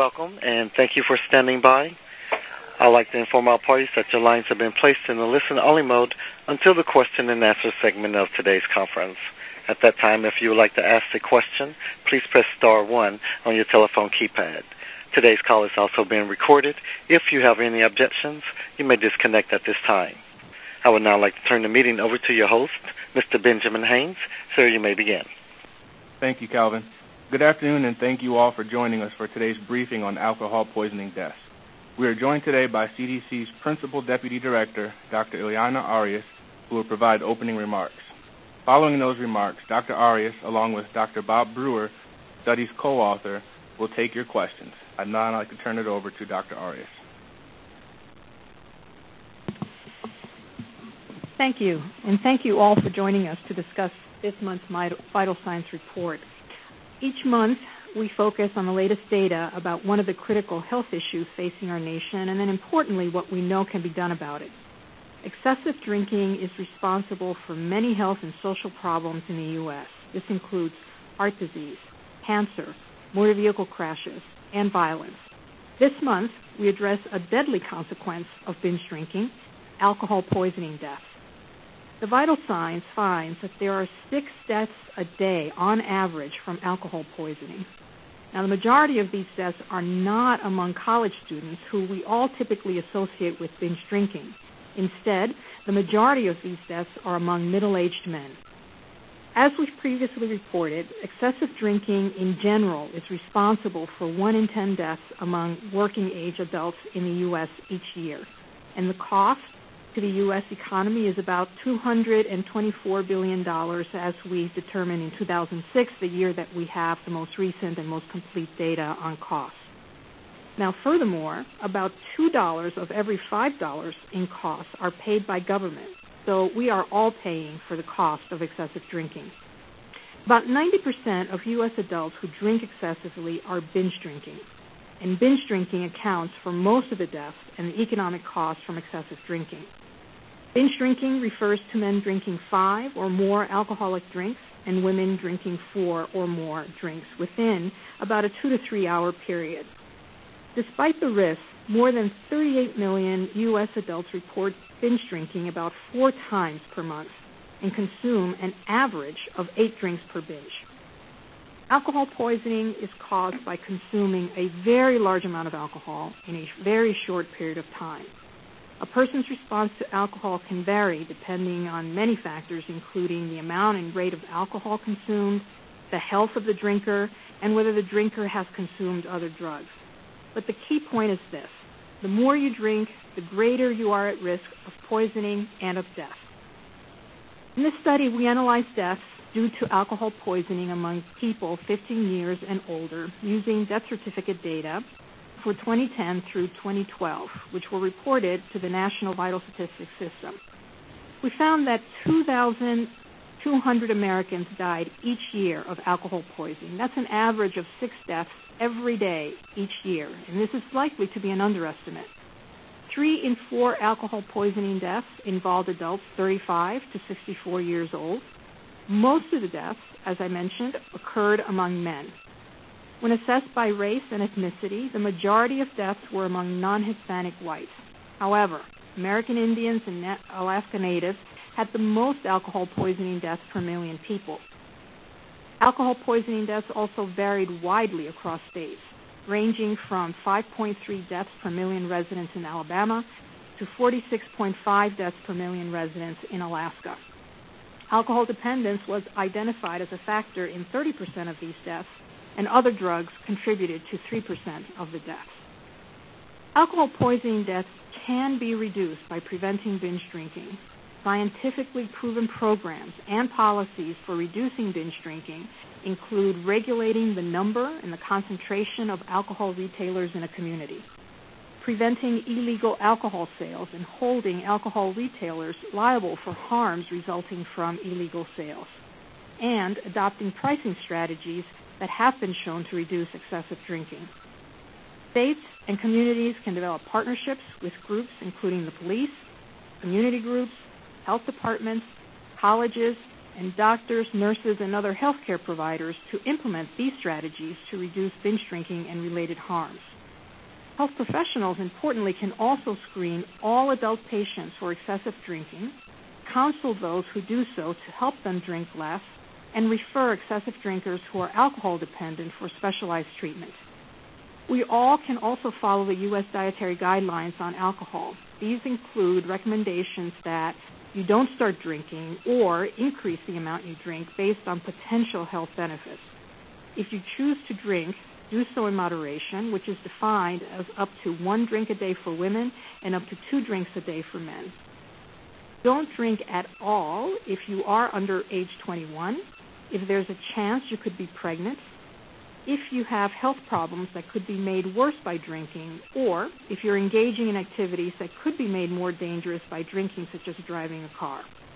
Welcome, and thank you for standing by. I'd like to inform our parties that your lines have been placed in the listen-only mode until the question-and-answer segment of today's conference. At that time, if you would like to ask a question, please press star 1 on your telephone keypad. Today's call is also being recorded. If you have any objections, you may disconnect at this time. I would now like to turn the meeting over to your host, Mr. Benjamin Haynes. Sir, you may begin. Thank you, Calvin. Good afternoon, and thank you all for joining us for today's briefing on alcohol poisoning deaths. We are joined today by CDC's Principal Deputy Director, Dr. Ileana Arias, who will provide opening remarks. Following those remarks, Dr. Arias, along with Dr. Bob Brewer, study's co-author, will take your questions. I'd now like to turn it over to Dr. Arias. Thank you, and thank you all for joining us to discuss this month's Vital Signs Report. Each month, we focus on the latest data about one of the critical health issues facing our nation, and then importantly, what we know can be done about it. Excessive drinking is responsible for many health and social problems in the U.S. This includes heart disease, cancer, motor vehicle crashes, and violence. This month, we address a deadly consequence of binge drinking, alcohol poisoning deaths. The Vital Signs finds that there are 6 deaths a day on average from alcohol poisoning. Now, the majority of these deaths are not among college students who we all typically associate with binge drinking. Instead, the majority of these deaths are among middle-aged men. As we've previously reported, excessive drinking in general is responsible for 1 in 10 deaths among working-age adults in the U.S. each year. And the cost to the U.S. economy is about $224 billion as we determined in 2006, the year that we have the most recent and most complete data on costs. Now, furthermore, about $2 of every $5 in costs are paid by government, so we are all paying for the cost of excessive drinking. About 90% of U.S. adults who drink excessively are binge drinking, and binge drinking accounts for most of the deaths and the economic costs from excessive drinking. Binge drinking refers to men drinking 5 or more alcoholic drinks and women drinking 4 or more drinks within about a 2 to 3 hour period. Despite the risk, more than 38 million U.S. adults report binge drinking about 4 times per month and consume an average of 8 drinks per binge. Alcohol poisoning is caused by consuming a very large amount of alcohol in a very short period of time. A person's response to alcohol can vary depending on many factors, including the amount and rate of alcohol consumed, the health of the drinker, and whether the drinker has consumed other drugs. But the key point is this: the more you drink, the greater you are at risk of poisoning and of death. In this study, we analyzed deaths due to alcohol poisoning among people 15 years and older using death certificate data for 2010 through 2012, which were reported to the National Vital Statistics System. We found that 2,200 Americans died each year of alcohol poisoning. That's an average of 6 deaths every day each year, and this is likely to be an underestimate. 3 in 4 alcohol poisoning deaths involved adults 35 to 64 years old. Most of the deaths, as I mentioned, occurred among men. When assessed by race and ethnicity, the majority of deaths were among non-Hispanic whites. However, American Indians and Alaska Natives had the most alcohol poisoning deaths per million people. Alcohol poisoning deaths also varied widely across states, ranging from 5.3 deaths per million residents in Alabama to 46.5 deaths per million residents in Alaska. Alcohol dependence was identified as a factor in 30% of these deaths, and other drugs contributed to 3% of the deaths. Alcohol poisoning deaths can be reduced by preventing binge drinking. Scientifically proven programs and policies for reducing binge drinking include regulating the number and the concentration of alcohol retailers in a community, preventing illegal alcohol sales and holding alcohol retailers liable for harms resulting from illegal sales, and adopting pricing strategies that have been shown to reduce excessive drinking. States and communities can develop partnerships with groups including the police, community groups, health departments, colleges, and doctors, nurses, and other healthcare providers to implement these strategies to reduce binge drinking and related harms. Health professionals, importantly, can also screen all adult patients for excessive drinking, counsel those who do so to help them drink less, and refer excessive drinkers who are alcohol dependent for specialized treatment. We all can also follow the U.S. dietary guidelines on alcohol. These include recommendations that you don't start drinking or increase the amount you drink based on potential health benefits. If you choose to drink, do so in moderation, which is defined as up to 1 drink a day for women and up to 2 drinks a day for men. Don't drink at all if you are under age 21, if there's a chance you could be pregnant, if you have health problems that could be made worse by drinking, or if you're engaging in activities that could be made more dangerous by drinking, such as driving a car.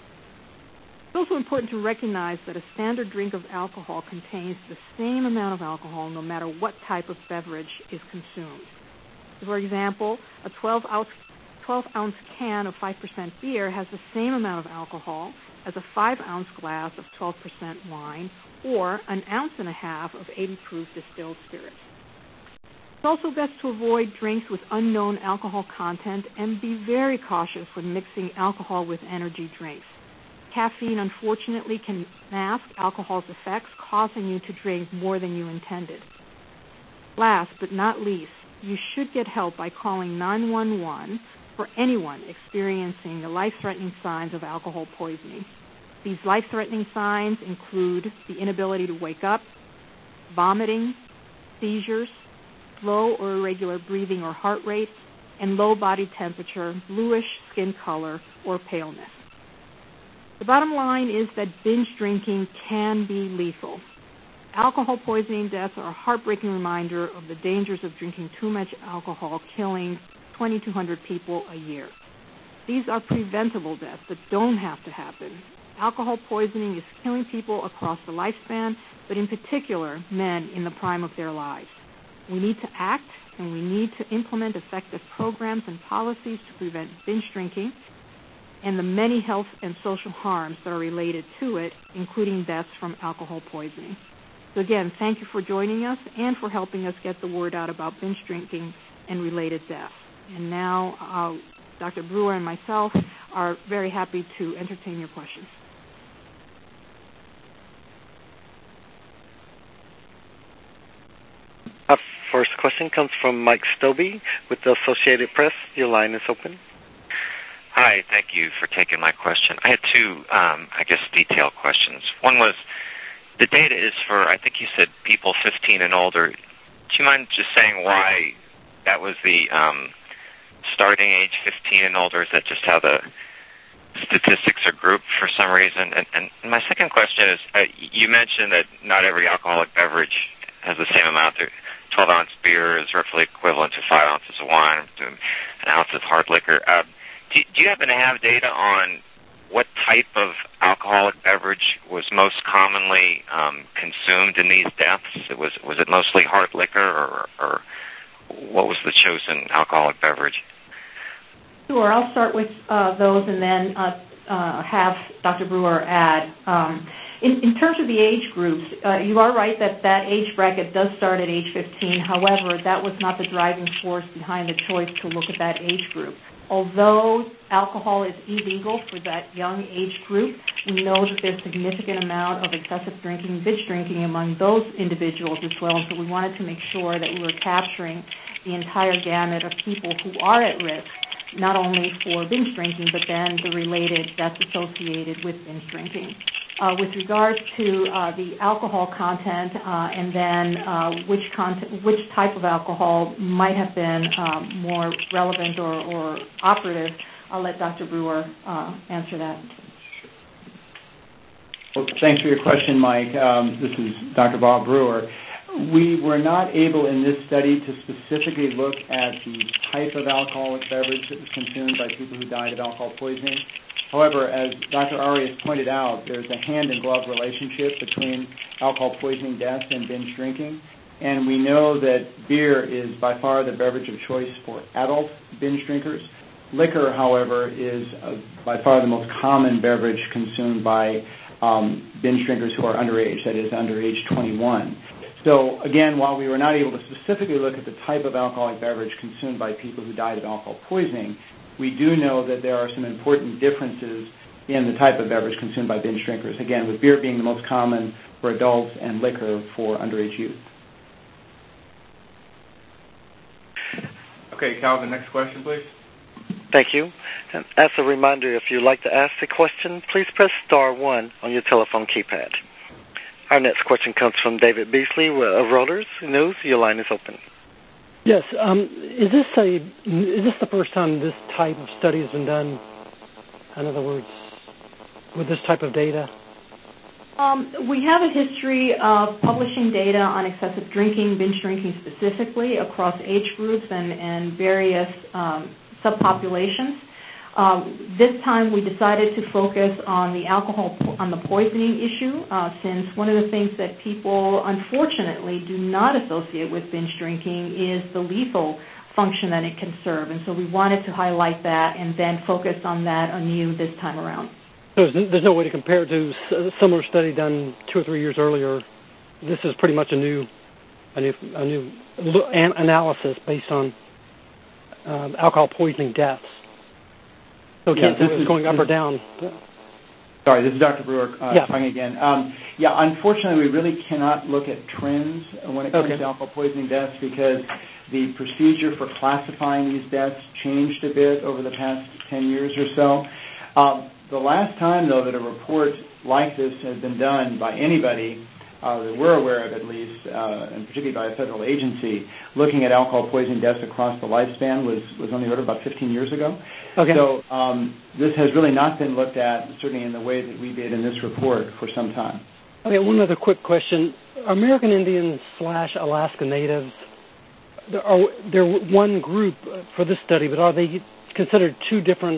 It's also important to recognize that a standard drink of alcohol contains the same amount of alcohol no matter what type of beverage is consumed. For example, a 12-ounce can of 5% beer has the same amount of alcohol as a 5-ounce glass of 12% wine or an 1.5 ounces of 80-proof distilled spirits. It's also best to avoid drinks with unknown alcohol content and be very cautious when mixing alcohol with energy drinks. Caffeine, unfortunately, can mask alcohol's effects, causing you to drink more than you intended. Last but not least, you should get help by calling 911 for anyone experiencing the life-threatening signs of alcohol poisoning. These life-threatening signs include the inability to wake up, vomiting, seizures, slow or irregular breathing or heart rate, and low body temperature, bluish skin color, or paleness. The bottom line is that binge drinking can be lethal. Alcohol poisoning deaths are a heartbreaking reminder of the dangers of drinking too much alcohol, killing 2,200 people a year. These are preventable deaths that don't have to happen. Alcohol poisoning is killing people across the lifespan, but in particular, men in the prime of their lives. We need to act, and we need to implement effective programs and policies to prevent binge drinking and the many health and social harms that are related to it, including deaths from alcohol poisoning. So again, thank you for joining us and for helping us get the word out about binge drinking and related deaths. And now Dr. Brewer and myself are very happy to entertain your questions. Our first question comes from Mike Stobbe with the Associated Press. Your line is open. Hi, thank you for taking my question. I had two, detailed questions. One was, the data is for, I think you said people 15 and older. Do you mind just saying why that was the starting age, 15 and older? Is that just how the statistics are grouped for some reason? And my second question is, you mentioned that not every alcoholic beverage has the same amount. 12-ounce beer is roughly equivalent to 5 ounces of wine, to an ounce of hard liquor. Do you happen to have data on what type of alcoholic beverage was most commonly consumed in these deaths? Was it mostly hard liquor, or what was the chosen alcoholic beverage? Sure. I'll start with those and then have Dr. Brewer add. In terms of the age groups, you are right that age bracket does start at age 15. However, that was not the driving force behind the choice to look at that age group. Although alcohol is illegal for that young age group, we know that there's a significant amount of excessive drinking, binge drinking among those individuals as well. So we wanted to make sure that we were capturing the entire gamut of people who are at risk, not only for binge drinking, but then the related deaths associated with binge drinking. With regards to the alcohol content and then which type of alcohol might have been more relevant or operative, I'll let Dr. Brewer answer that. Well, thanks for your question, Mike. This is Dr. Bob Brewer. We were not able in this study to specifically look at the type of alcoholic beverage that was consumed by people who died of alcohol poisoning. However, as Dr. Arias pointed out, there's a hand-in-glove relationship between alcohol poisoning deaths and binge drinking. And we know that beer is by far the beverage of choice for adult binge drinkers. Liquor, however, is by far the most common beverage consumed by binge drinkers who are underage, that is, under age 21. So, again, while we were not able to specifically look at the type of alcoholic beverage consumed by people who died of alcohol poisoning, we do know that there are some important differences in the type of beverage consumed by binge drinkers, again, with beer being the most common for adults and liquor for underage youth. Okay, Calvin, next question, please. Thank you. And as a reminder, if you'd like to ask a question, please press star 1 on your telephone keypad. Our next question comes from David Beasley of Reuters News. Your line is open. Yes. Is this the first time this type of study has been done? In other words, with this type of data? We have a history of publishing data on excessive drinking, binge drinking specifically, across age groups and various subpopulations. This time we decided to focus on the poisoning issue, since one of the things that people unfortunately do not associate with binge drinking is the lethal function that it can serve. And so we wanted to highlight that and then focus on that anew this time around. So there's no way to compare to a similar study done 2 or 3 years earlier. This is pretty much a new analysis based on alcohol poisoning deaths. So can't say it's going up or down. Sorry, this is Dr. Brewer talking again. Unfortunately, we really cannot look at trends when it comes to alcohol poisoning deaths because the procedure for classifying these deaths changed a bit over the past 10 years or so. The last time, though, that a report like this has been done by anybody that we're aware of, at least, and particularly by a federal agency, looking at alcohol poisoning deaths across the lifespan was on the order of about 15 years ago. Okay. So this has really not been looked at, certainly in the way that we did in this report, for some time. Okay, one other quick question. American Indians / Alaska Natives, they're one group for this study, but are they considered two different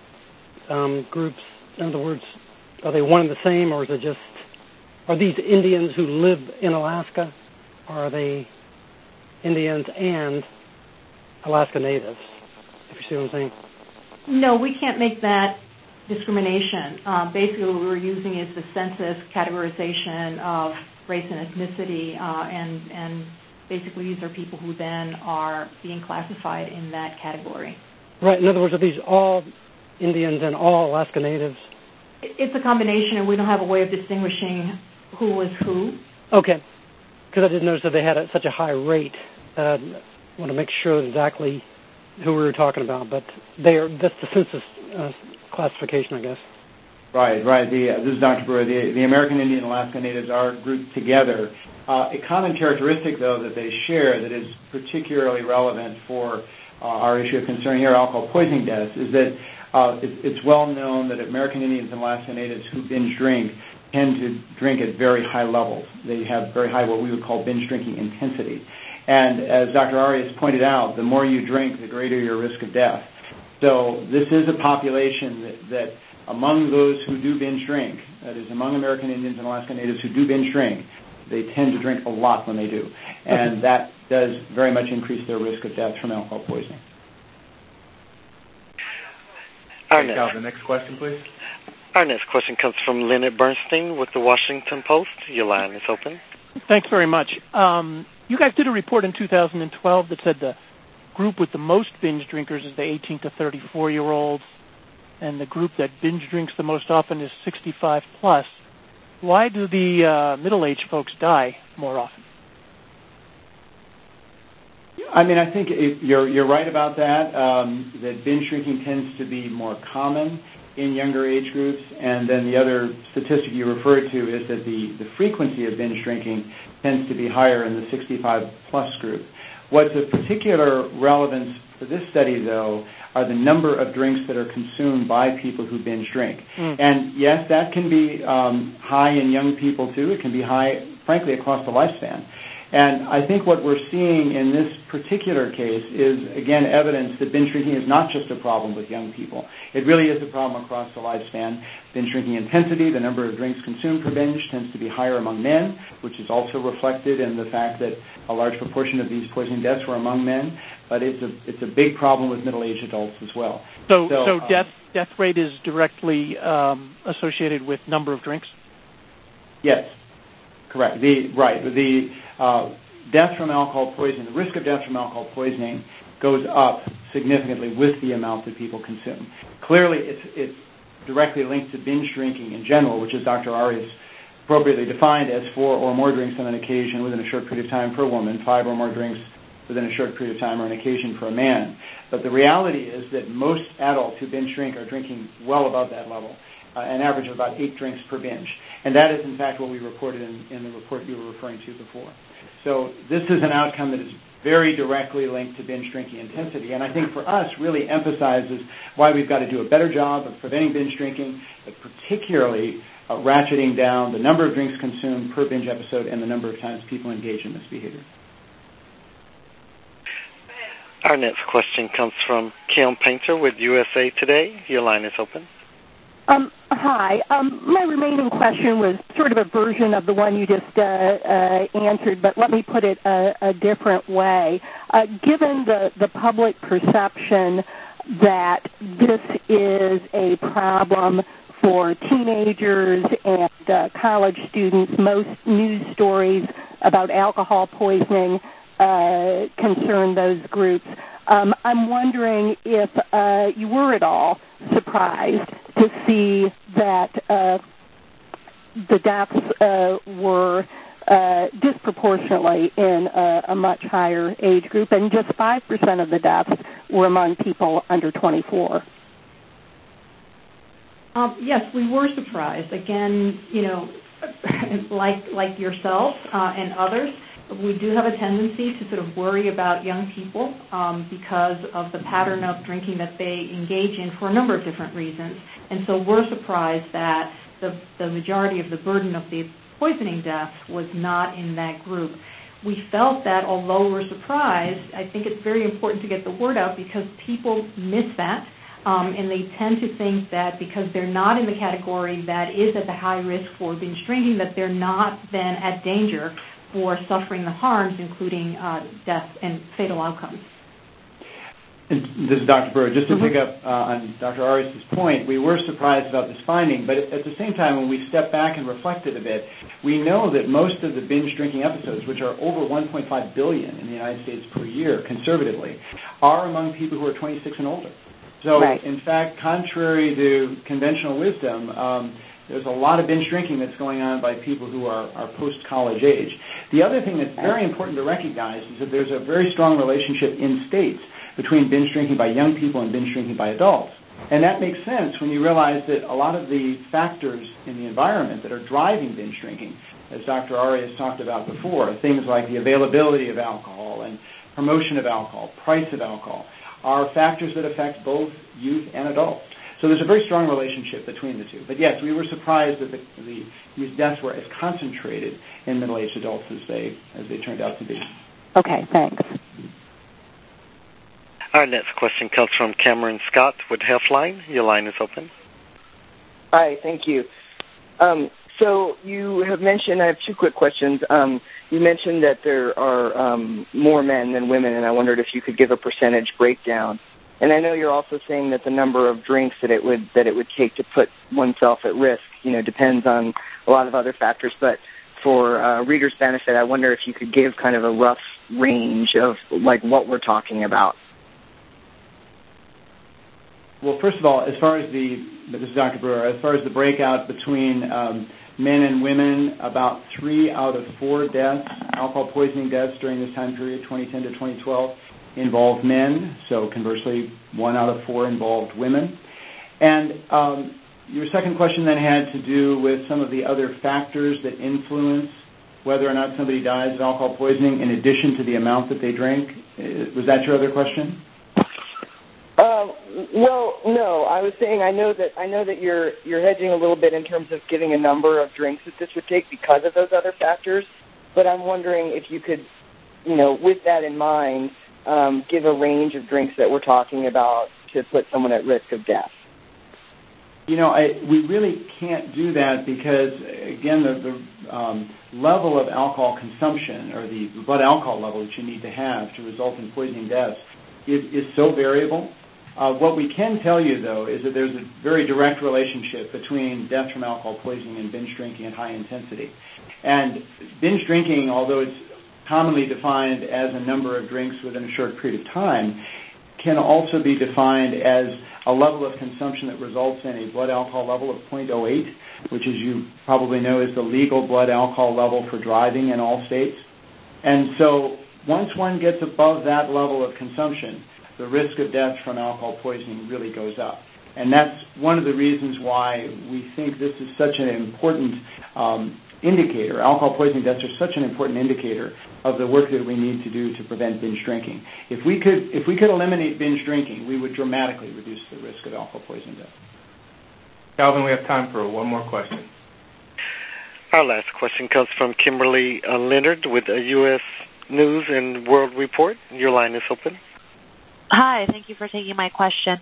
groups? In other words, are they one and the same, or is it just, are these Indians who live in Alaska, or are they Indians and Alaska Natives, if you see what I'm saying? No, we can't make that discrimination. Basically, what we're using is the census categorization of race and ethnicity, and basically these are people who then are being classified in that category. Right. In other words, are these all Indians and all Alaska Natives? It's a combination, and we don't have a way of distinguishing who was who. Okay. Because I did notice that they had such a high rate. I want to make sure exactly who we were talking about, but that's the census classification, I guess. Right. This is Dr. Brewer. The American Indian and Alaska Natives are grouped together. A common characteristic, though, that they share that is particularly relevant for our issue of concern here, alcohol poisoning deaths, is that it's well known that American Indians and Alaska Natives who binge drink tend to drink at very high levels. They have very high, what we would call binge drinking intensity. And as Dr. Arias pointed out, the more you drink, the greater your risk of death. So this is a population that among those who do binge drink, that is, among American Indians and Alaska Natives who do binge drink, they tend to drink a lot when they do. And that does very much increase their risk of death from alcohol poisoning. The next question, please. Our next question comes from Leonard Bernstein with the Washington Post. Your line is open. Thanks very much. You guys did a report in 2012 that said the group with the most binge drinkers is the 18 to 34-year-olds, and the group that binge drinks the most often is 65 plus. Why do the middle-aged folks die more often? I mean, I think you're right about that, that binge drinking tends to be more common in younger age groups, and then the other statistic you referred to is that the frequency of binge drinking tends to be higher in the 65-plus group. What's of particular relevance for this study, though, are the number of drinks that are consumed by people who binge drink. And, yes, that can be high in young people, too. It can be high, frankly, across the lifespan. And I think what we're seeing in this particular case is, again, evidence that binge drinking is not just a problem with young people. It really is a problem across the lifespan. Binge drinking intensity, the number of drinks consumed per binge, tends to be higher among men, which is also reflected in the fact that a large proportion of these poisoning deaths were among men. But it's a big problem with middle-aged adults as well. So death rate is directly associated with number of drinks? Yes, correct. The death from alcohol poisoning, the risk of death from alcohol poisoning goes up significantly with the amount that people consume. Clearly, it's directly linked to binge drinking in general, which is Dr. Arias appropriately defined as 4 or more drinks on an occasion within a short period of time per woman, 5 or more drinks within a short period of time or an occasion for a man. But the reality is that most adults who binge drink are drinking well above that level, an average of about 8 drinks per binge. And that is, in fact, what we reported in the report you were referring to before. So this is an outcome that is very directly linked to binge drinking intensity, and I think for us really emphasizes why we've got to do a better job of preventing binge drinking, but particularly ratcheting down the number of drinks consumed per binge episode and the number of times people engage in this behavior. Our next question comes from Kim Painter with USA Today. Your line is open. Hi. My remaining question was sort of a version of the one you just answered, but let me put it a different way. Given the public perception that this is a problem for teenagers and college students, most news stories about alcohol poisoning concern those groups. I'm wondering if you were at all surprised to see that the deaths were disproportionately in a much higher age group, and just 5% of the deaths were among people under 24. Yes, we were surprised. Again, like yourself and others, we do have a tendency to sort of worry about young people because of the pattern of drinking that they engage in for a number of different reasons. And so we're surprised that the majority of the burden of the poisoning deaths was not in that group. We felt that although we're surprised, I think it's very important to get the word out because people miss that. And they tend to think that because they're not in the category that is at the high risk for binge drinking, that they're not then at danger for suffering the harms, including death and fatal outcomes. And this is Dr. Brewer. Just to pick up on Dr. Arias' point, we were surprised about this finding, but at the same time, when we stepped back and reflected a bit, we know that most of the binge drinking episodes, which are over 1.5 billion in the United States per year, conservatively, are among people who are 26 and older. So, in fact, contrary to conventional wisdom, there's a lot of binge drinking that's going on by people who are post-college age. The other thing that's very important to recognize is that there's a very strong relationship in states between binge drinking by young people and binge drinking by adults. And that makes sense when you realize that a lot of the factors in the environment that are driving binge drinking, as Dr. Arias talked about before, things like the availability of alcohol and promotion of alcohol, price of alcohol, are factors that affect both youth and adults. So there's a very strong relationship between the two. But yes, we were surprised that these deaths were as concentrated in middle-aged adults as they turned out to be. Okay, thanks. Our next question comes from Cameron Scott with Healthline. Your line is open. Hi, thank you. So you have mentioned, I have two quick questions. You mentioned that there are more men than women, and I wondered if you could give a percentage breakdown. And I know you're also saying that the number of drinks that it would take to put oneself at risk, depends on a lot of other factors. But for readers' benefit, I wonder if you could give kind of a rough range of like what we're talking about. Well, first of all, as far as this is Dr. Brewer, as far as the breakout between men and women, about 3 out of 4 deaths, alcohol poisoning deaths during this time period, 2010 to 2012, involved men. So conversely, 1 out of 4 involved women. And your second question then had to do with some of the other factors that influence whether or not somebody dies of alcohol poisoning in addition to the amount that they drink. Was that your other question? Well, no. I was saying I know that you're hedging a little bit in terms of giving a number of drinks that this would take because of those other factors. But I'm wondering if you could, with that in mind, give a range of drinks that we're talking about to put someone at risk of death. We really can't do that because, again, the level of alcohol consumption or the blood alcohol level that you need to have to result in poisoning deaths is so variable. What we can tell you, though, is that there's a very direct relationship between death from alcohol poisoning and binge drinking at high intensity. And binge drinking, although it's commonly defined as a number of drinks within a short period of time, can also be defined as a level of consumption that results in a blood alcohol level of 0.08, which, as you probably know, is the legal blood alcohol level for driving in all states. And so once one gets above that level of consumption, the risk of death from alcohol poisoning really goes up. And that's one of the reasons why we think this is such an important indicator. Alcohol poisoning deaths are such an important indicator of the work that we need to do to prevent binge drinking. If we could eliminate binge drinking, we would dramatically reduce the risk of alcohol poisoning death. Calvin, we have time for one more question. Our last question comes from Kimberly Leonard with a U.S. News and World Report. Your line is open. Hi, thank you for taking my question.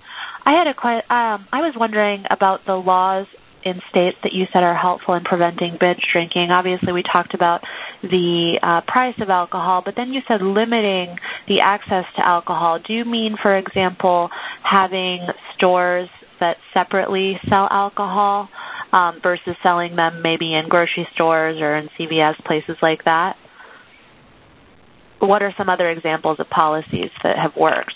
I was wondering about the laws in states that you said are helpful in preventing binge drinking. Obviously, we talked about the price of alcohol, but then you said limiting the access to alcohol. Do you mean, for example, having stores that separately sell alcohol versus selling them maybe in grocery stores or in CVS, places like that? What are some other examples of policies that have worked?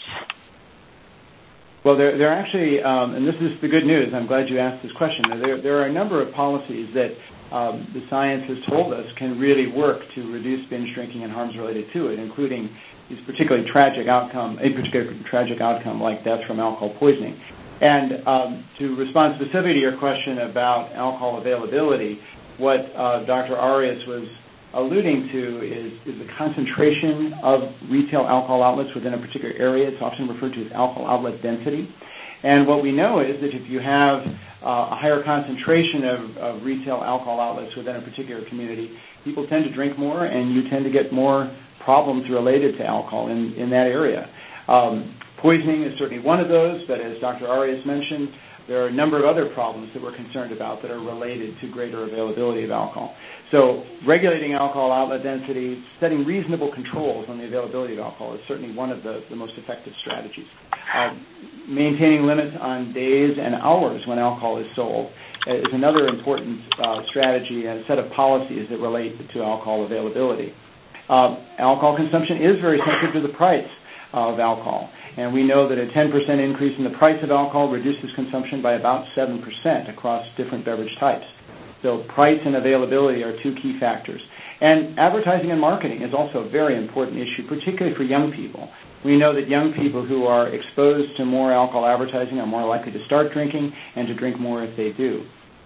Well, there are actually, and this is the good news, I'm glad you asked this question, there are a number of policies that the science has told us can really work to reduce binge drinking and harms related to it, including these particularly tragic outcome, a particular tragic outcome like death from alcohol poisoning. And to respond specifically to your question about alcohol availability, what Dr. Arias was alluding to is the concentration of retail alcohol outlets within a particular area. It's often referred to as alcohol outlet density. And what we know is that if you have a higher concentration of retail alcohol outlets within a particular community, people tend to drink more, and you tend to get more problems related to alcohol in that area. Poisoning is certainly one of those, but as Dr. Arias mentioned, there are a number of other problems that we're concerned about that are related to greater availability of alcohol. So regulating alcohol outlet density, setting reasonable controls on the availability of alcohol is certainly one of the most effective strategies. Maintaining limits on days and hours when alcohol is sold is another important strategy and set of policies that relate to alcohol availability. Alcohol consumption is very sensitive to the price of alcohol, and we know that a 10% increase in the price of alcohol reduces consumption by about 7% across different beverage types. So price and availability are two key factors. And advertising and marketing is also a very important issue, particularly for young people. We know that young people who are exposed to more alcohol advertising are more likely to start drinking and to drink more if they do.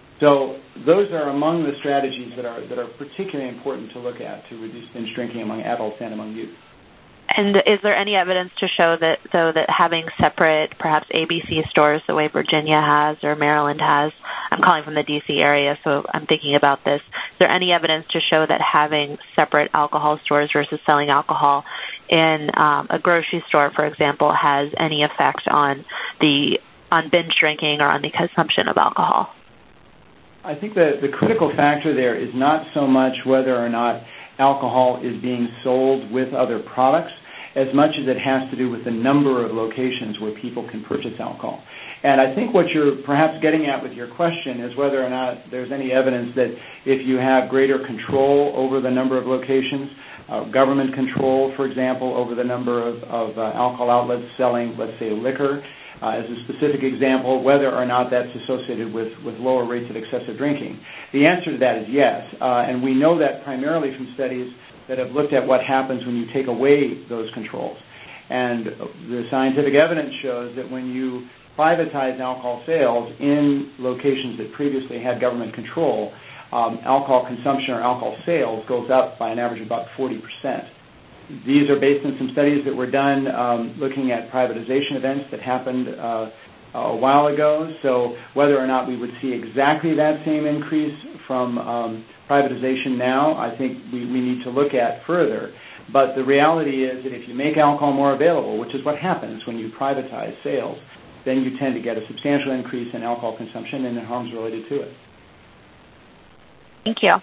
So those are among the strategies that are particularly important to look at to reduce binge drinking among adults and among youth. And is there any evidence to show that, that having separate, perhaps ABC stores the way Virginia has or Maryland has, I'm calling from the D.C. area, so I'm thinking about this, is there any evidence to show that having separate alcohol stores versus selling alcohol in a grocery store, for example, has any effect on binge drinking or on the consumption of alcohol? I think that the critical factor there is not so much whether or not alcohol is being sold with other products as much as it has to do with the number of locations where people can purchase alcohol. And I think what you're perhaps getting at with your question is whether or not there's any evidence that if you have greater control over the number of locations, government control, for example, over the number of alcohol outlets selling, let's say, liquor, as a specific example, whether or not that's associated with lower rates of excessive drinking. The answer to that is yes, and we know that primarily from studies that have looked at what happens when you take away those controls. And the scientific evidence shows that when you privatize alcohol sales in locations that previously had government control, alcohol consumption or alcohol sales goes up by an average of about 40%. These are based on some studies that were done looking at privatization events that happened a while ago. So whether or not we would see exactly that same increase from privatization now, I think we need to look at further. But the reality is that if you make alcohol more available, which is what happens when you privatize sales, then you tend to get a substantial increase in alcohol consumption and the harms related to it. Thank you.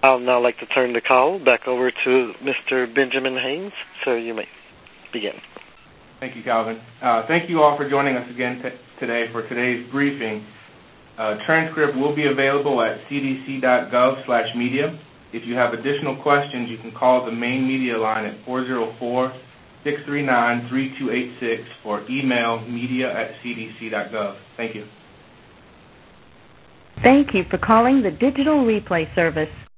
I'll now like to turn the call back over to Mr. Benjamin Haynes. Sir, you may begin. Thank you, Calvin. Thank you all for joining us again today for today's briefing. Transcript will be available at cdc.gov/media. If you have additional questions, you can call the main media line at 404-639-3286 or email media@cdc.gov. Thank you. Thank you for calling the Digital Replay Service.